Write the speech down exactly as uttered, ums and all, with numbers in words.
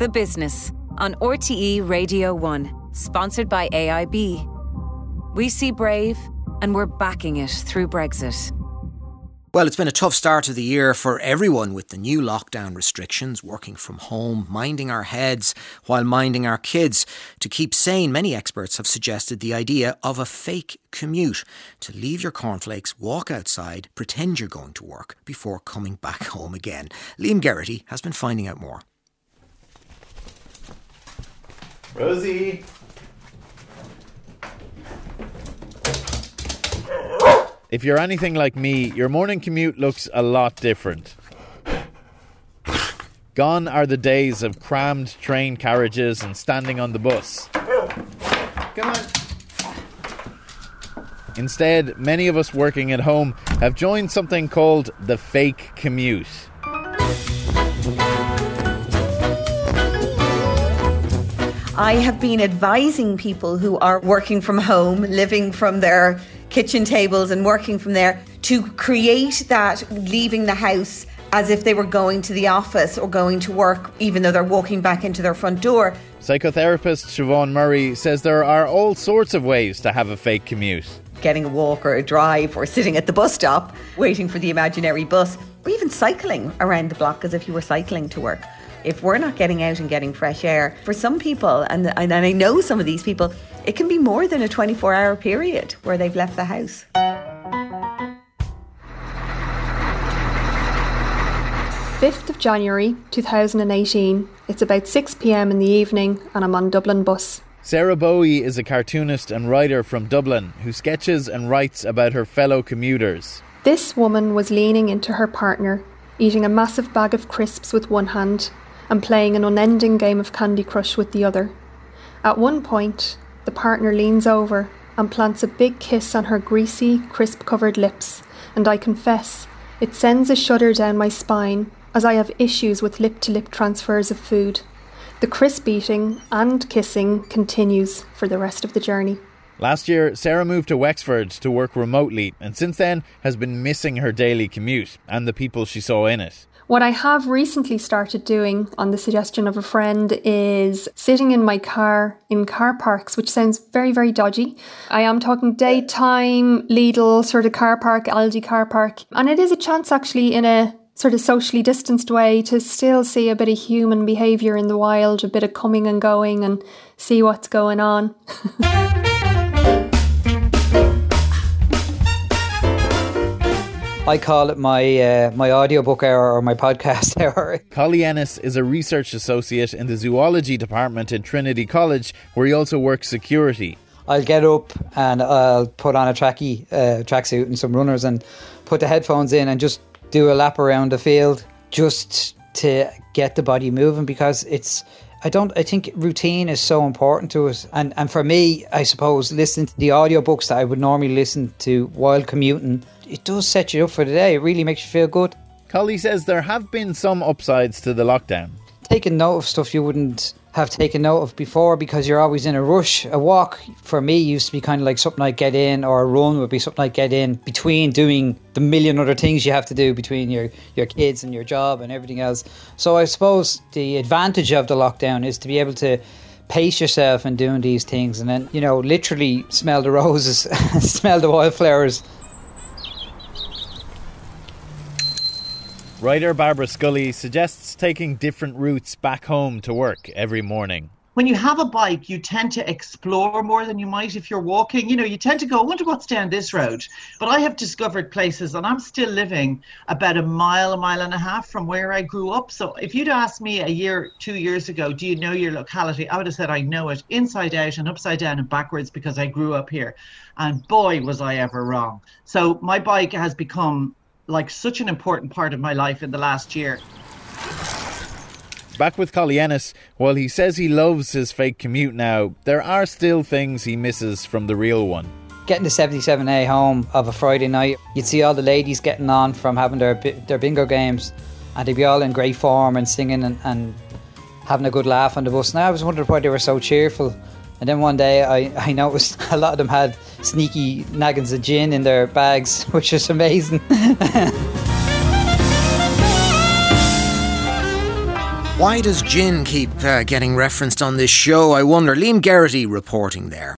The Business on R T E Radio one, sponsored by A I B. We see Brave and we're backing it through Brexit. Well, it's been a tough start to the year for everyone with the new lockdown restrictions, working from home, minding our heads while minding our kids. To keep sane, many experts have suggested the idea of a fake commute, to leave your cornflakes, walk outside, pretend you're going to work before coming back home again. Liam Geraghty has been finding out more. Rosie! If you're anything like me, your morning commute looks a lot different. Gone are the days of crammed train carriages and standing on the bus. Come on. Instead, many of us working at home have joined something called the fake commute. I have been advising people who are working from home, living from their kitchen tables and working from there, to create that leaving the house as if they were going to the office or going to work, even though they're walking back into their front door. Psychotherapist Siobhan Murray says there are all sorts of ways to have a fake commute. Getting a walk or a drive, or sitting at the bus stop waiting for the imaginary bus, or even cycling around the block as if you were cycling to work. If we're not getting out and getting fresh air, for some people, and, and I know some of these people, it can be more than a twenty-four hour period where they've left the house. fifth of January two thousand eighteen. It's about six p.m. in the evening and I'm on Dublin bus. Sarah Bowie is a cartoonist and writer from Dublin who sketches and writes about her fellow commuters. This woman was leaning into her partner, eating a massive bag of crisps with one hand and playing an unending game of Candy Crush with the other. At one point, the partner leans over and plants a big kiss on her greasy, crisp-covered lips, and I confess, it sends a shudder down my spine as I have issues with lip-to-lip transfers of food. The crisp eating and kissing continues for the rest of the journey. Last year, Sarah moved to Wexford to work remotely and since then has been missing her daily commute and the people she saw in it. What I have recently started doing, on the suggestion of a friend, is sitting in my car in car parks, which sounds very, very dodgy. I am talking daytime, Lidl sort of car park, Aldi car park. And it is a chance actually in a sort of socially distanced way to still see a bit of human behaviour in the wild, a bit of coming and going and see what's going on. I call it my uh, my audiobook hour or my podcast hour. Collie Ennis is a research associate in the zoology department in Trinity College, where he also works security. I'll get up and I'll put on a trackie, uh, tracksuit and some runners and put the headphones in and just do a lap around the field just to get the body moving, because it's I don't I think routine is so important to us, and and for me, I suppose listening to the audiobooks that I would normally listen to while commuting, it does set you up for the day. It really makes you feel good. Collie says there have been some upsides to the lockdown. Taking note of stuff you wouldn't have taken note of before because you're always in a rush. A walk for me used to be kind of like something I'd get in, or a run would be something I'd get in between doing the million other things you have to do between your, your kids and your job and everything else. So I suppose the advantage of the lockdown is to be able to pace yourself in doing these things and then, you know, literally smell the roses, smell the wildflowers. Writer Barbara Scully suggests taking different routes back home to work every morning. When you have a bike, you tend to explore more than you might if you're walking. You know, you tend to go, I wonder what's down this road. But I have discovered places, and I'm still living about a mile, a mile and a half from where I grew up. So if you'd asked me a year, two years ago, do you know your locality? I would have said I know it inside out and upside down and backwards because I grew up here. And boy, was I ever wrong. So my bike has become like such an important part of my life in the last year. Back with Collie Ennis, while he says he loves his fake commute now, there are still things he misses from the real one. Getting the seventy-seven A home of a Friday night, you'd see all the ladies getting on from having their their bingo games, and they'd be all in great form and singing and, and having a good laugh on the bus. Now I was wondering why they were so cheerful. And then one day I, I noticed a lot of them had sneaky naggins of gin in their bags, which is amazing. Why does gin keep uh, getting referenced on this show, I wonder? Liam Geraghty reporting there.